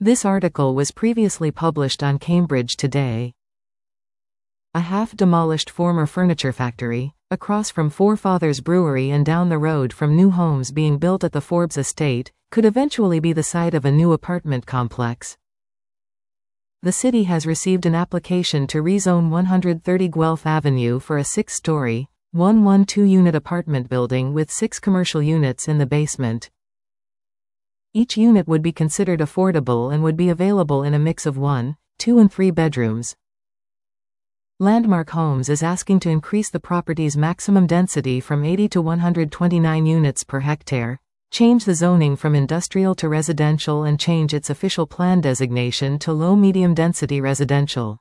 This article was previously published on Cambridge Today. A half-demolished former furniture factory, across from Forefathers Brewery and down the road from new homes being built at the Forbes estate, could eventually be the site of a new apartment complex. The city has received an application to rezone 130 Guelph Avenue for a 6-story, 112-unit apartment building with 6 commercial units in the basement. Each unit would be considered affordable and would be available in a mix of 1, 2 and 3 bedrooms. Landmark Homes is asking to increase the property's maximum density from 80 to 129 units per hectare, change the zoning from industrial to residential and change its official plan designation to low-medium density residential.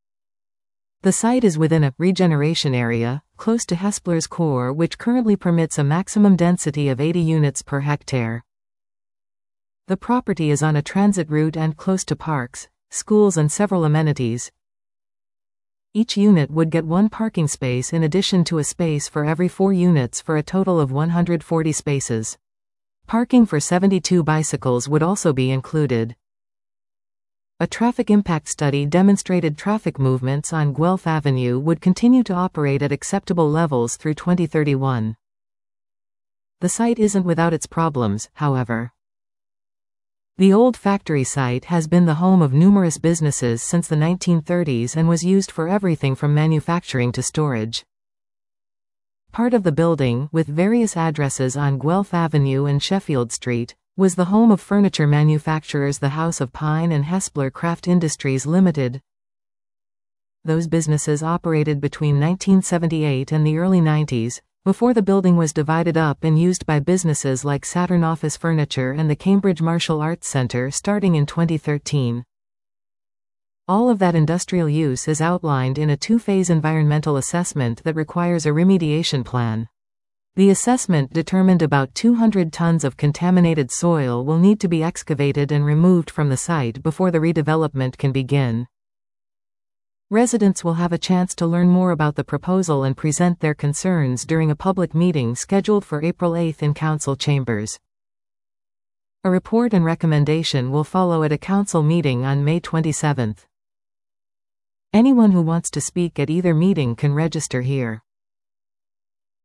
The site is within a regeneration area, close to Hespeler's core, which currently permits a maximum density of 80 units per hectare. The property is on a transit route and close to parks, schools and several amenities. Each unit would get 1 parking space in addition to a space for every 4 units for a total of 140 spaces. Parking for 72 bicycles would also be included. A traffic impact study demonstrated traffic movements on Guelph Avenue would continue to operate at acceptable levels through 2031. The site isn't without its problems, however. The old factory site has been the home of numerous businesses since the 1930s and was used for everything from manufacturing to storage. Part of the building, with various addresses on Guelph Avenue and Sheffield Street, was the home of furniture manufacturers the House of Pine and Hespeler Craft Industries Limited. Those businesses operated between 1978 and the early 90s, before the building was divided up and used by businesses like Saturn Office Furniture and the Cambridge Martial Arts Centre starting in 2013. All of that industrial use is outlined in a 2-phase environmental assessment that requires a remediation plan. The assessment determined about 200 tons of contaminated soil will need to be excavated and removed from the site before the redevelopment can begin. Residents will have a chance to learn more about the proposal and present their concerns during a public meeting scheduled for April 8 in council chambers. A report and recommendation will follow at a council meeting on May 27. Anyone who wants to speak at either meeting can register here.